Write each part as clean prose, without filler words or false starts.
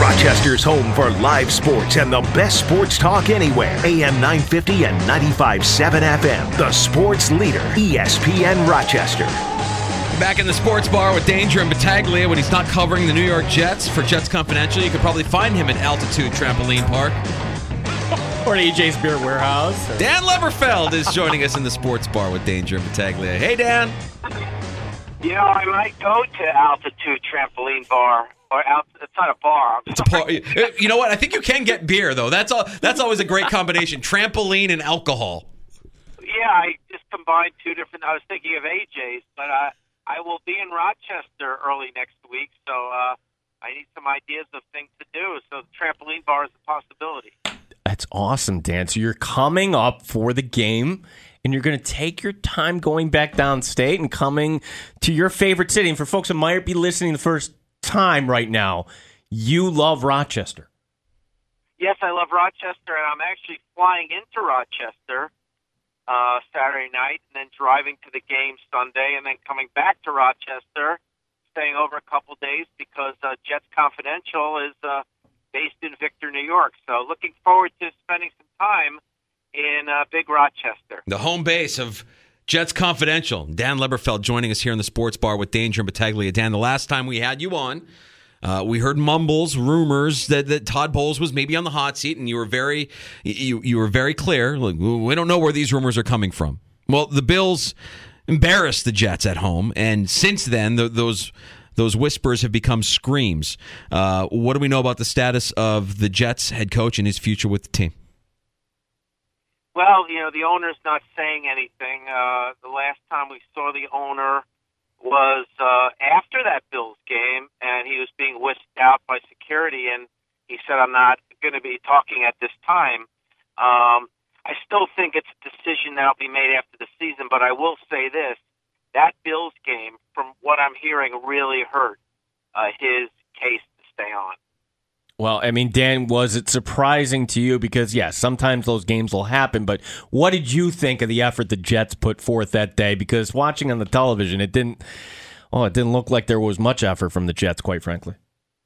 Rochester's home for live sports and the best sports talk anywhere. AM 950 and 95.7 FM. The sports leader, ESPN Rochester. Back in the sports bar with Danger and Battaglia when he's not covering the New York Jets for Jets Confidential. You can probably find him at Altitude Trampoline Park. Or at EJ's Beer Warehouse. Dan Leberfeld is joining us in the sports bar with Danger and Battaglia. Hey, Dan. You know, I might go to Altitude Trampoline Bar. It's not a bar. It's a bar. You know what? I think you can get beer, though. That's always a great combination. Trampoline and alcohol. Yeah, I just combined two different. I was thinking of AJ's, but I will be in Rochester early next week, so I need some ideas of things to do. So the trampoline bar is a possibility. That's awesome, Dan. So you're coming up for the game, and you're going to take your time going back downstate and coming to your favorite city. And for folks that might be listening the first time right now, you love Rochester. Yes, I love Rochester, and I'm actually flying into Rochester Saturday night and then driving to the game Sunday and then coming back to Rochester, staying over a couple days because Jets Confidential is based in Victor, New York. So looking forward to spending some time in Big Rochester. The home base of Jets Confidential. Dan Leberfeld joining us here in the sports bar with Danger and Battaglia. Dan, the last time we had you on, we heard mumbles, rumors that Todd Bowles was maybe on the hot seat, and you were very clear. Like, we don't know where these rumors are coming from. Well, the Bills embarrassed the Jets at home, and since then, those whispers have become screams. What do we know about the status of the Jets head coach and his future with the team? Well, you know, the owner's not saying anything. The last time we saw the owner was after that Bills game, and he was being whisked out by security, and he said, I'm not going to be talking at this time. I still think it's a decision that will be made after the season, but I will say this. That Bills game, from what I'm hearing, really hurt his case to stay on. Well, I mean, Dan, was it surprising to you? Because, yes, sometimes those games will happen, but what did you think of the effort the Jets put forth that day? Because watching on the television, it didn't look like there was much effort from the Jets, quite frankly.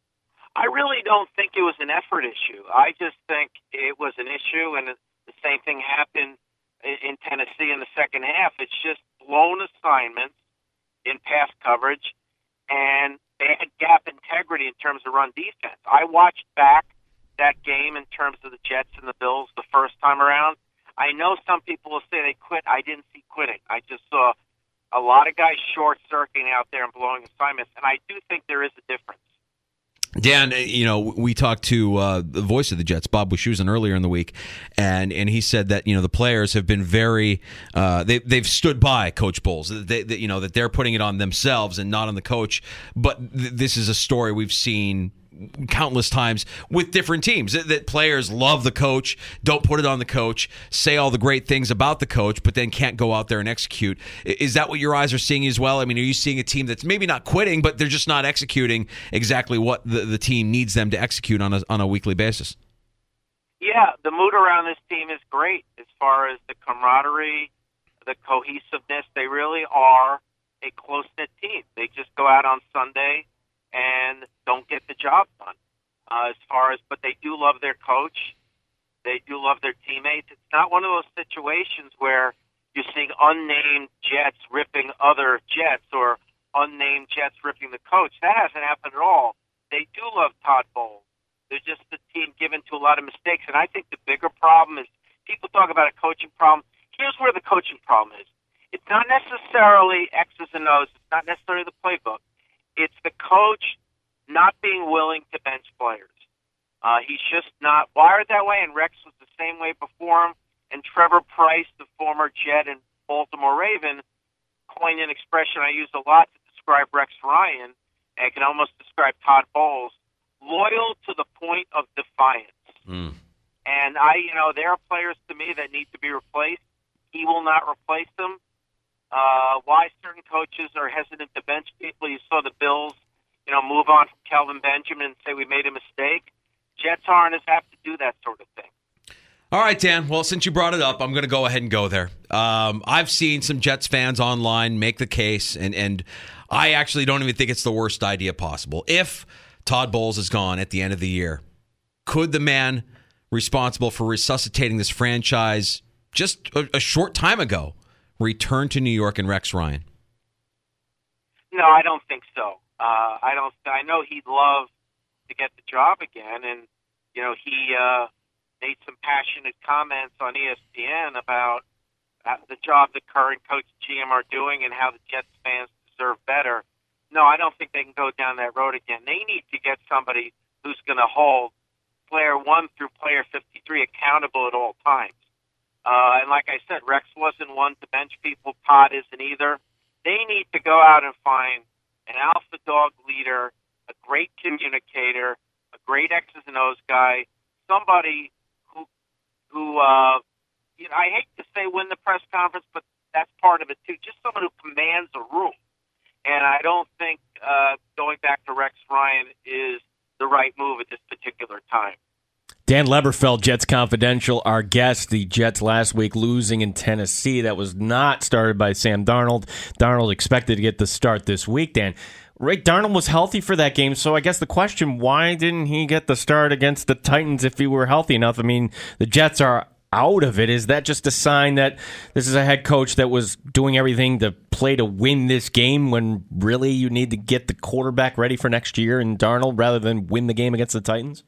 I really don't think it was an effort issue. I just think it was an issue, and the same thing happened in Tennessee in the second half. It's just blown assignments in pass coverage, and they had gap integrity in terms of run defense. I watched back that game in terms of the Jets and the Bills the first time around. I know some people will say they quit. I didn't see quitting. I just saw a lot of guys short-circuiting out there and blowing assignments, and I do think there is a difference. Dan, you know, we talked to the voice of the Jets, Bob Wischusen, earlier in the week, and he said that, you know, the players have been very they've stood by Coach Bowles. That they're putting it on themselves and not on the coach. But this is a story we've seen countless times with different teams, that players love the coach, don't put it on the coach, say all the great things about the coach, but then can't go out there and execute. Is that what your eyes are seeing as well? I mean, are you seeing a team that's maybe not quitting, but they're just not executing exactly what the team needs them to execute on a weekly basis? Yeah, the mood around this team is great as far as the camaraderie, the cohesiveness. They really are a close-knit team. They just go out on Sunday and don't get the job done. But they do love their coach. They do love their teammates. It's not one of those situations where you're seeing unnamed Jets ripping other Jets or unnamed Jets ripping the coach. That hasn't happened at all. They do love Todd Bowles. They're just a team given to a lot of mistakes. And I think the bigger problem is people talk about a coaching problem. Here's where the coaching problem is. It's not necessarily X's and O's. It's not necessarily the playbook. It's the coach not being willing to bench players. He's just not wired that way, and Rex was the same way before him. And Trevor Price, the former Jet and Baltimore Raven, coined an expression I use a lot to describe Rex Ryan, and I can almost describe Todd Bowles, loyal to the point of defiance. And there are players to me that need to be replaced. He will not replace them. Why certain coaches are hesitant to bench people. You saw the Bills, move on from Kelvin Benjamin and say we made a mistake. Jets aren't as apt to do that sort of thing. All right, Dan. Well, since you brought it up, I'm going to go ahead and go there. I've seen some Jets fans online make the case, and I actually don't even think it's the worst idea possible. If Todd Bowles is gone at the end of the year. Could the man responsible for resuscitating this franchise just a short time ago return to New York and Rex Ryan? No, I don't think so. I know he'd love to get the job again, and he made some passionate comments on ESPN about the job the current coach and GM are doing and how the Jets fans deserve better. No, I don't think they can go down that road again. They need to get somebody who's going to hold player 1 through player 53 accountable at all times. And like I said, Rex wasn't one to bench people. Todd isn't either. They need to go out and find an alpha dog leader, a great communicator, a great X's and O's guy, somebody who I hate to say win the press conference, but that's part of it too. Just someone who commands a room. And I don't think going back to Rex Ryan is the right move at this particular time. Dan Leberfeld, Jets Confidential, our guest. The Jets last week losing in Tennessee. That was not started by Sam Darnold. Darnold expected to get the start this week, Dan. Right, Darnold was healthy for that game, so I guess the question, why didn't he get the start against the Titans if he were healthy enough? I mean, the Jets are out of it. Is that just a sign that this is a head coach that was doing everything to play to win this game when really you need to get the quarterback ready for next year in Darnold rather than win the game against the Titans?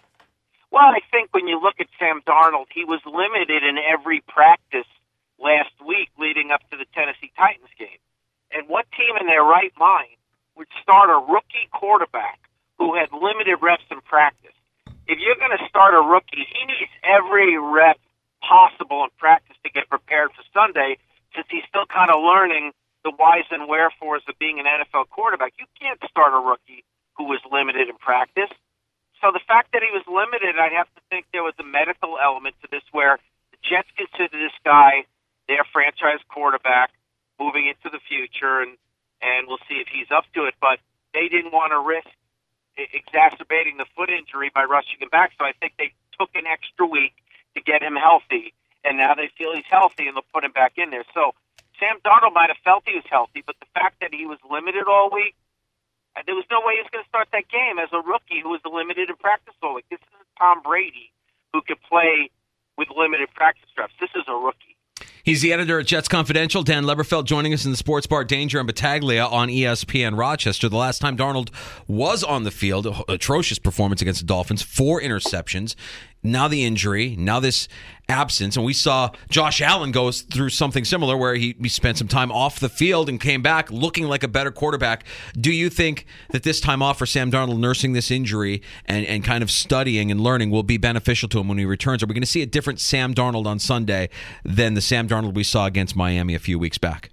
Well, I think when you look at Sam Darnold, he was limited in every practice last week leading up to the Tennessee Titans game. And what team in their right mind would start a rookie quarterback who had limited reps in practice? If you're going to start a rookie, he needs every rep possible in practice to get prepared for Sunday, since he's still kind of learning the whys and wherefores of being an NFL quarterback. You can't start a rookie who was limited in practice. So the fact that he was limited, I'd have to think there was a medical element to this where the Jets consider this guy their franchise quarterback moving into the future, and we'll see if he's up to it. But they didn't want to risk exacerbating the foot injury by rushing him back, so I think they took an extra week to get him healthy, and now they feel he's healthy, and they'll put him back in there. So Sam Darnold might have felt he was healthy, but the fact that he was limited all week, there was no way he was going to start that game as a rookie who was limited in practice all week. This isn't Tom Brady who could play with limited practice reps. This is a rookie. He's the editor at Jets Confidential. Dan Leberfeld joining us in the Sports Bar Danger and Battaglia on ESPN Rochester. The last time Darnold was on the field, atrocious performance against the Dolphins, 4 interceptions. Now the injury, now this absence, and we saw Josh Allen go through something similar where he spent some time off the field and came back looking like a better quarterback. Do you think that this time off for Sam Darnold, nursing this injury and kind of studying and learning, will be beneficial to him when he returns? Are we going to see a different Sam Darnold on Sunday than the Sam Darnold we saw against Miami a few weeks back?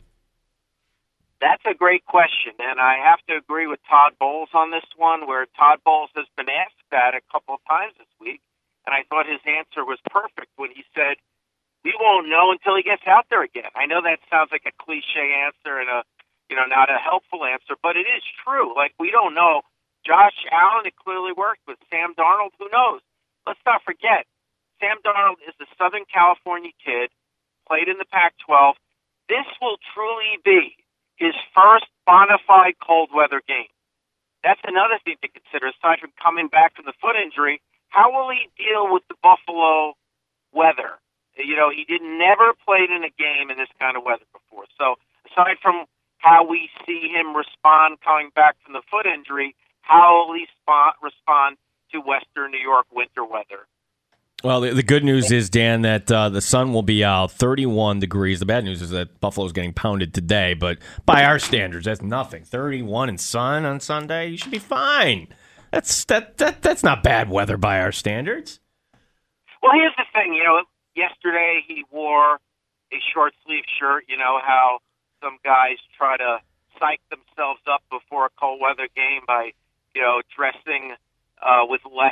That's a great question, and I have to agree with Todd Bowles on this one, where Todd Bowles has been asked that a couple of times this week. And I thought his answer was perfect when he said, we won't know until he gets out there again. I know that sounds like a cliche answer and not a helpful answer, but it is true. Like, we don't know. Josh Allen, it clearly worked. With Sam Darnold, who knows? Let's not forget, Sam Darnold is a Southern California kid, played in the Pac-12. This will truly be his first bona fide cold weather game. That's another thing to consider, aside from coming back from the foot injury. How will he deal with the Buffalo weather? He never played in a game in this kind of weather before. So aside from how we see him respond coming back from the foot injury, how will he respond to Western New York winter weather? Well, the good news is, Dan, that the sun will be out 31 degrees. The bad news is that Buffalo's getting pounded today, but by our standards, that's nothing. 31 and sun on Sunday, you should be fine. That's not bad weather by our standards. Well, here's the thing. Yesterday he wore a short sleeve shirt. You know how some guys try to psych themselves up before a cold weather game by, dressing with less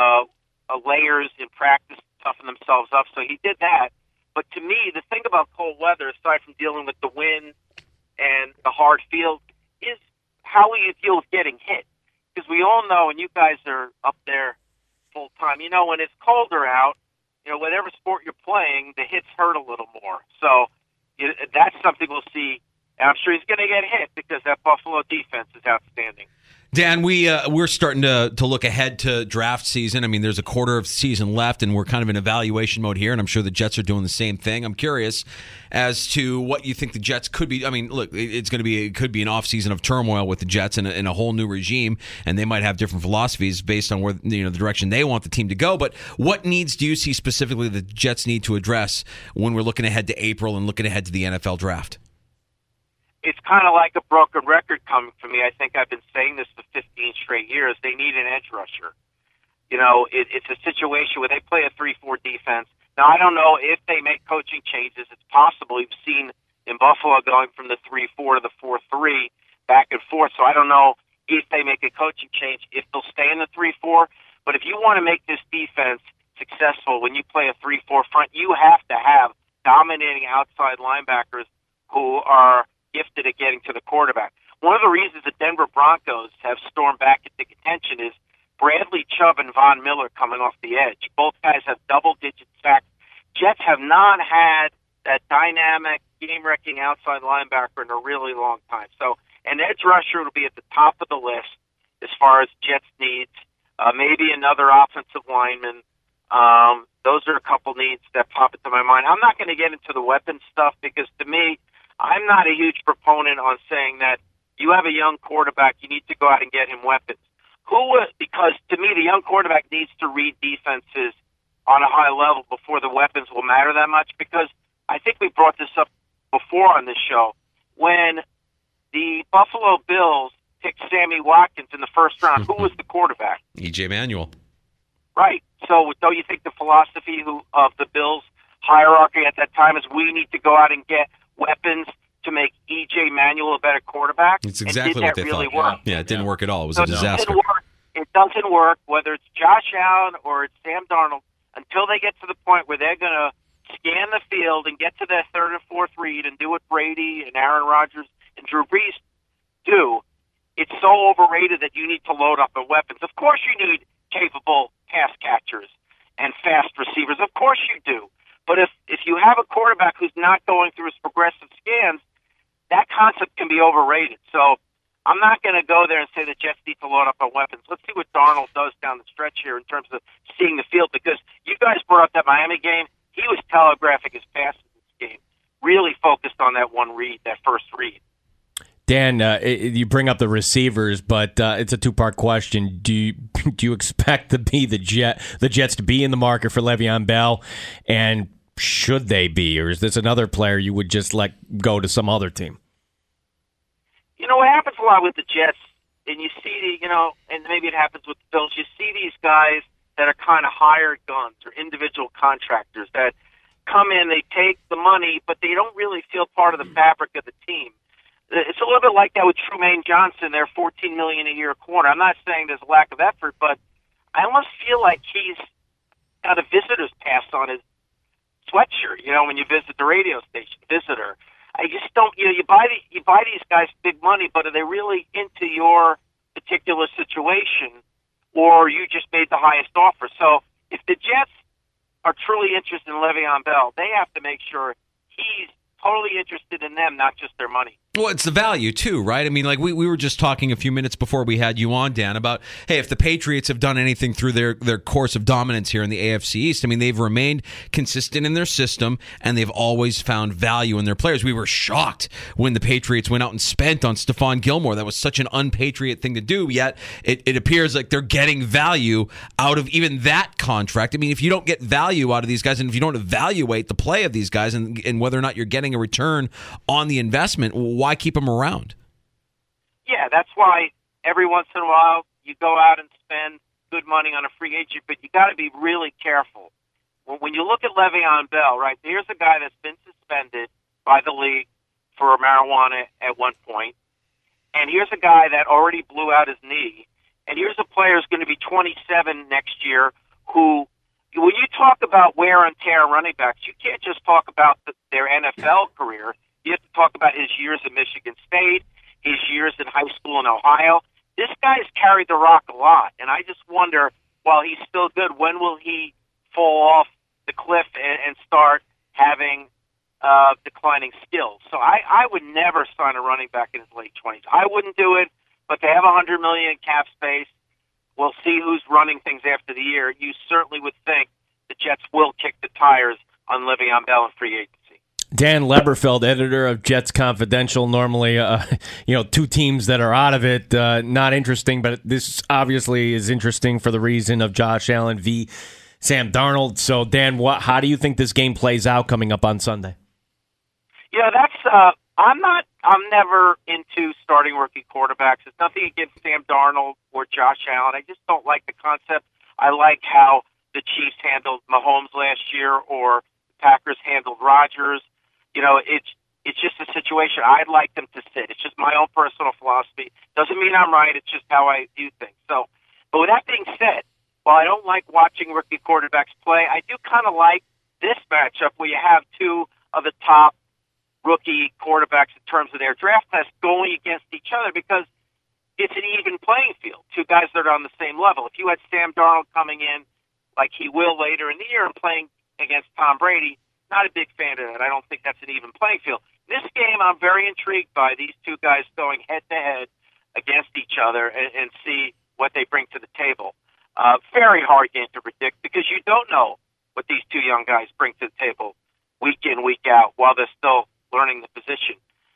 layers in practice to toughen themselves up. So he did that. But to me, the thing about cold weather, aside from dealing with the wind and the hard field, is how will you deal with getting hit? Because we all know, and you guys are up there full time, when it's colder out, whatever sport you're playing, the hits hurt a little more. So that's something we'll see. And I'm sure he's going to get hit because that Buffalo defense is outstanding. Dan, we're starting to look ahead to draft season. I mean, there's a quarter of season left, and we're kind of in evaluation mode here, and I'm sure the Jets are doing the same thing. I'm curious as to what you think the Jets could be. I mean, look, it could be an offseason of turmoil with the Jets and a whole new regime, and they might have different philosophies based on where the direction they want the team to go. But what needs do you see specifically the Jets need to address when we're looking ahead to April and looking ahead to the NFL draft? It's kind of like a broken record coming from me. I think I've been saying this for 15 straight years. They need an edge rusher. It's a situation where they play a 3-4 defense. Now, I don't know if they make coaching changes. It's possible. We've seen in Buffalo going from the 3-4 to the 4-3 back and forth. So I don't know if they make a coaching change, if they'll stay in the 3-4. But if you want to make this defense successful when you play a 3-4 front, you have to have dominating outside linebackers who are gifted at getting to the quarterback. One of the reasons the Denver Broncos have stormed back into contention is Bradley Chubb and Von Miller coming off the edge. Both guys have double-digit sacks. Jets have not had that dynamic, game-wrecking outside linebacker in a really long time. So an edge rusher will be at the top of the list as far as Jets needs. Maybe another offensive lineman. Those are a couple needs that pop into my mind. I'm not going to get into the weapons stuff because, to me, I'm not a huge proponent on saying that you have a young quarterback, you need to go out and get him weapons. Because to me, the young quarterback needs to read defenses on a high level before the weapons will matter that much. Because I think we brought this up before on this show. When the Buffalo Bills picked Sammy Watkins in the first round, who was the quarterback? E.J. Manuel. Right. So don't you think the philosophy of the Bills hierarchy at that time is we need to go out and get weapons to make E.J. Manuel a better quarterback? It's exactly what they really thought. Work? Yeah, it didn't work at all. It was a disaster. It doesn't work, whether it's Josh Allen or it's Sam Darnold, until they get to the point where they're going to scan the field and get to their third and fourth read and do what Brady and Aaron Rodgers and Drew Brees do. It's so overrated that you need to load up on weapons. Of course you need capable pass catchers and fast receivers. Of course you do. But if you have a quarterback who's not going through his progressive scans, that concept can be overrated. So I'm not going to go there and say the Jets need to load up on weapons. Let's see what Darnold does down the stretch here in terms of seeing the field, because you guys brought up that Miami game. He was telegraphing his passes in this game, really focused on that one read, that first read. Dan, you bring up the receivers, but it's a two-part question. Do you expect the Jets to be in the market for Le'Veon Bell, and should they be, or is this another player you would just let go to some other team? What happens a lot with the Jets, and you see, and maybe it happens with the Bills, you see these guys that are kind of hired guns or individual contractors that come in, they take the money, but they don't really feel part of the fabric of the team. It's a little bit like that with Trumaine Johnson, their $14 million a year corner. I'm not saying there's a lack of effort, but I almost feel like he's got a visitor's pass on his sweatshirt. When you visit the radio station, visitor. I just don't. You buy these guys big money, but are they really into your particular situation, or you just made the highest offer? So if the Jets are truly interested in Le'Veon Bell, they have to make sure he's totally interested in them, not just their money. Well, it's the value, too, right? I mean, like we were just talking a few minutes before we had you on, Dan, about, hey, if the Patriots have done anything through their course of dominance here in the AFC East, I mean, they've remained consistent in their system, and they've always found value in their players. We were shocked when the Patriots went out and spent on Stephon Gilmore. That was such an un-Patriot thing to do, yet it appears like they're getting value out of even that contract. I mean, if you don't get value out of these guys, and if you don't evaluate the play of these guys and whether or not you're getting a return on the investment, why keep them around? Yeah, that's why every once in a while you go out and spend good money on a free agent, but you got to be really careful. When you look at Le'Veon Bell, right, here's a guy that's been suspended by the league for marijuana at one point, and here's a guy that already blew out his knee, and here's a player who's going to be 27 next year who, when you talk about wear and tear running backs, you can't just talk about their NFL career. You have to talk about his years at Michigan State, his years in high school in Ohio. This guy's carried the rock a lot, and I just wonder, while he's still good, when will he fall off the cliff and start having declining skills? So I would never sign a running back in his late 20s. I wouldn't do it, but they have $100 million in cap space. We'll see who's running things after the year. You certainly would think the Jets will kick the tires on Le'Veon Bell in free agency. Dan Leberfeld, editor of Jets Confidential. Normally, two teams that are out of it, not interesting, but this obviously is interesting for the reason of Josh Allen v. Sam Darnold. So, Dan, how do you think this game plays out coming up on Sunday? Yeah, I'm never into starting rookie quarterbacks. It's nothing against Sam Darnold or Josh Allen. I just don't like the concept. I like how the Chiefs handled Mahomes last year or the Packers handled Rodgers. It's just a situation I'd like them to sit. It's just my own personal philosophy. Doesn't mean I'm right. It's just how I view things. So, but with that being said, while I don't like watching rookie quarterbacks play, I do kind of like this matchup where you have two of the top rookie quarterbacks in terms of their draft class going against each other because it's an even playing field. Two guys that are on the same level. If you had Sam Darnold coming in like he will later in the year and playing against Tom Brady, not a big fan of that. I don't think that's an even playing field. This game, I'm very intrigued by these two guys going head-to-head against each other and see what they bring to the table. Very hard game to predict because you don't know what these two young guys bring to the table week in, week out while they're still learning the position.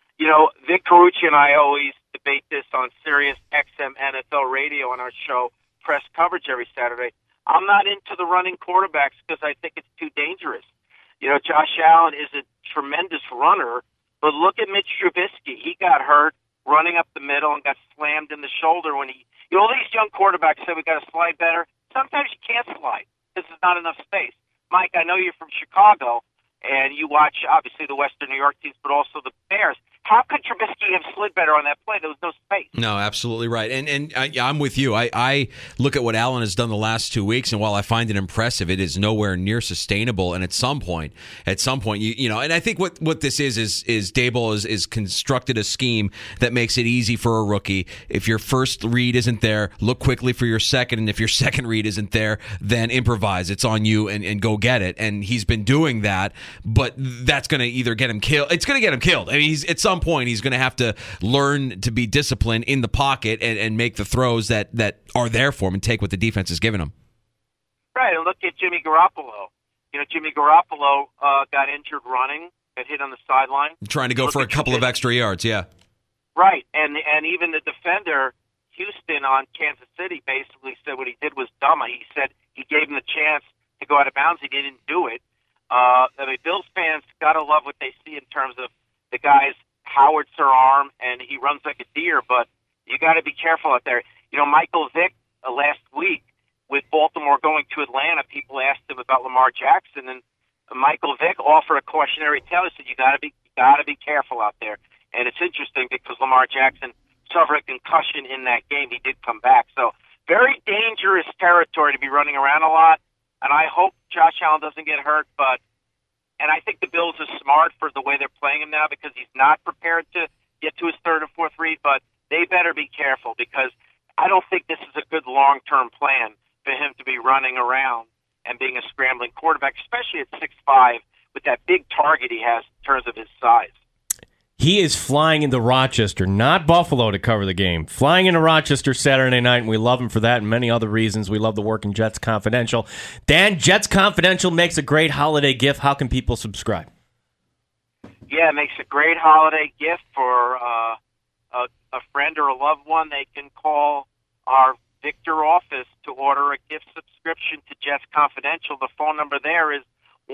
Vic Carucci and I always debate this on Sirius XM NFL Radio on our show, Press Coverage, every Saturday. I'm not into the running quarterbacks because I think it's too dangerous. Josh Allen is a tremendous runner, but look at Mitch Trubisky. He got hurt running up the middle and got slammed in the shoulder when all these young quarterbacks say we got to slide better. Sometimes you can't slide because there's not enough space. Mike, I know you're from Chicago, and you watch, obviously, the Western New York teams, but also the Bears. How could Trubisky have slid better on that play? There was no space. No, absolutely right. And I'm with you. I look at what Allen has done the last 2 weeks, and while I find it impressive, it is nowhere near sustainable. And at some point, and I think what this is Daboll is constructed a scheme that makes it easy for a rookie. If your first read isn't there, look quickly for your second, and if your second read isn't there, then improvise. It's on you and go get it. And he's been doing that, but that's going to either get him killed. It's going to get him killed. I mean, at some point he's going to have to learn to be disciplined in the pocket and make the throws that are there for him and take what the defense is giving him. Right, and look at Jimmy Garoppolo. Jimmy Garoppolo got injured running, got hit on the sideline. Trying to go for a couple of extra yards, yeah. Right, and even the defender, Houston on Kansas City, basically said what he did was dumb. He said he gave him the chance to go out of bounds. He didn't do it. Bills fans got to love what they see in terms of the guys howitz her arm, and he runs like a deer, but you got to be careful out there. Michael Vick last week with Baltimore going to Atlanta, people asked him about Lamar Jackson, and Michael Vick offered a cautionary tale. He said, you got to be careful out there. And it's interesting because Lamar Jackson suffered a concussion in that game. He did come back. So very dangerous territory to be running around a lot, and I hope Josh Allen doesn't get hurt, and I think the Bills are smart for the way they're playing him now because he's not prepared to get to his third or fourth read, but they better be careful because I don't think this is a good long-term plan for him to be running around and being a scrambling quarterback, especially at 6'5", with that big target he has in terms of his size. He is flying into Rochester, not Buffalo, to cover the game. Flying into Rochester Saturday night, and we love him for that and many other reasons. We love the work in Jets Confidential. Dan, Jets Confidential makes a great holiday gift. How can people subscribe? Yeah, it makes a great holiday gift for a friend or a loved one. They can call our Victor office to order a gift subscription to Jets Confidential. The phone number there is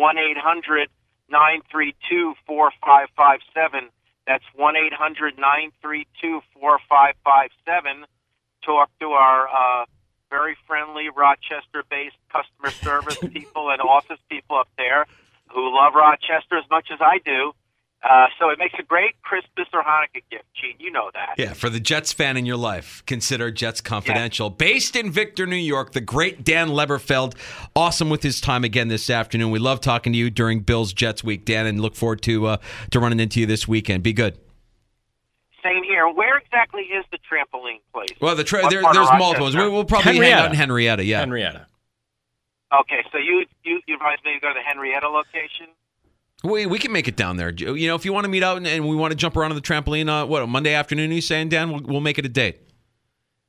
1-800-932-4557. That's 1-800-932-4557. Talk to our very friendly Rochester-based customer service people and office people up there who love Rochester as much as I do. So it makes a great Christmas or Hanukkah gift, Gene. You know that. Yeah, for the Jets fan in your life, consider Jets Confidential. Yeah. Based in Victor, New York, the great Dan Leberfeld. Awesome with his time again this afternoon. We love talking to you during Bills-Jets week, Dan, and look forward to running into you this weekend. Be good. Same here. Where exactly is the trampoline place? Well, there's multiple ones. We'll probably hang out in Henrietta, yeah. Henrietta. Okay, so you advise me to go to the Henrietta location? We can make it down there. If you want to meet out and we want to jump around on the trampoline, Monday afternoon, are you saying, Dan? We'll make it a date.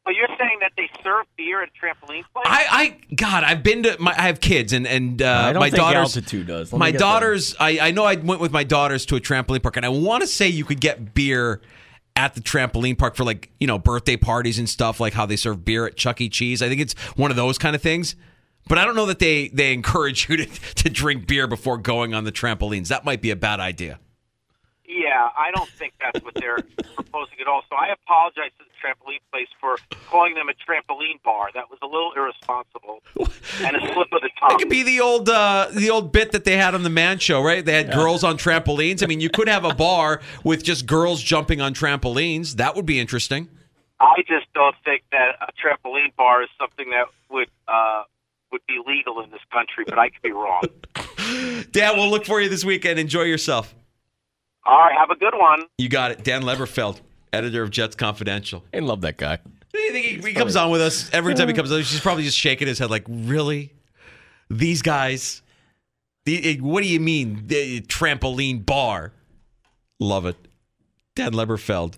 But you're saying that they serve beer at a trampoline place? I've been to. I have kids, and I don't my think daughters. Altitude does. My daughters. I know I went with my daughters to a trampoline park, and I want to say you could get beer at the trampoline park for birthday parties and stuff, like how they serve beer at Chuck E. Cheese. I think it's one of those kind of things. But I don't know that they encourage you to drink beer before going on the trampolines. That might be a bad idea. Yeah, I don't think that's what they're proposing at all. So I apologize to the trampoline place for calling them a trampoline bar. That was a little irresponsible and a slip of the tongue. It could be the old bit that they had on the Man Show, right? They had girls on trampolines. I mean, you could have a bar with just girls jumping on trampolines. That would be interesting. I just don't think that a trampoline bar is something that would be legal in this country, but I could be wrong. Dan, we'll look for you this weekend. Enjoy yourself. All right, have a good one. You got it. Dan Leberfeld, editor of Jets Confidential. I love that guy. You think he comes on with us every time he comes on? He's probably just shaking his head like, really? These guys? What do you mean, the trampoline bar? Love it. Dan Leberfeld.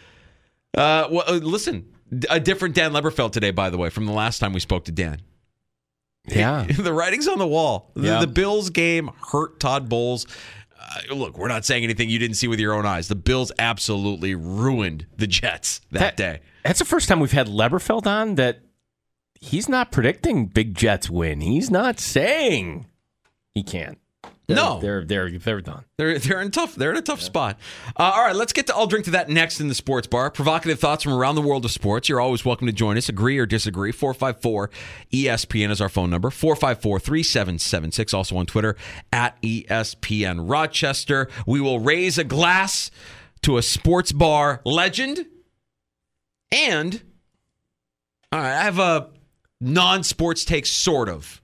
Listen, a different Dan Leberfeld today, by the way, from the last time we spoke to Dan. Yeah. The writing's on the wall. Yeah. The Bills game hurt Todd Bowles. Look, we're not saying anything you didn't see with your own eyes. The Bills absolutely ruined the Jets that day. That's the first time we've had Leberfeld on that he's not predicting big Jets win. He's not saying he can't. They're done. They're in a tough spot. All right, let's get to I'll Drink to That next in the Sports Bar. Provocative thoughts from around the world of sports. You're always welcome to join us. Agree or disagree. 454-ESPN is our phone number. 454-3776. Also on Twitter at ESPN Rochester. We will raise a glass to a sports bar legend. And all right, I have a non-sports take, sort of.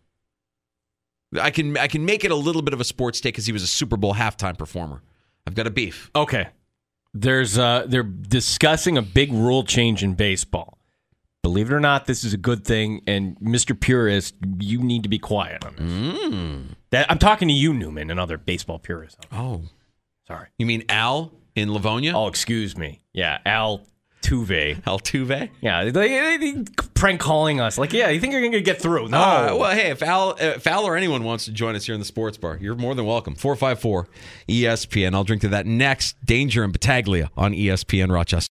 I can make it a little bit of a sports take because he was a Super Bowl halftime performer. I've got a beef. Okay. They're discussing a big rule change in baseball. Believe it or not, this is a good thing. And Mr. Purist, you need to be quiet on this. I'm talking to you, Newman, and other baseball purists. Oh, sorry. You mean Al in Livonia? Oh, excuse me. Yeah, Altuve. Altuve? Yeah, they prank calling us. Like, yeah, you think you're going to get through? No. Well, hey, if Al or anyone wants to join us here in the Sports Bar, you're more than welcome. 454-ESPN. I'll drink to that next. Danger and Battaglia on ESPN Rochester.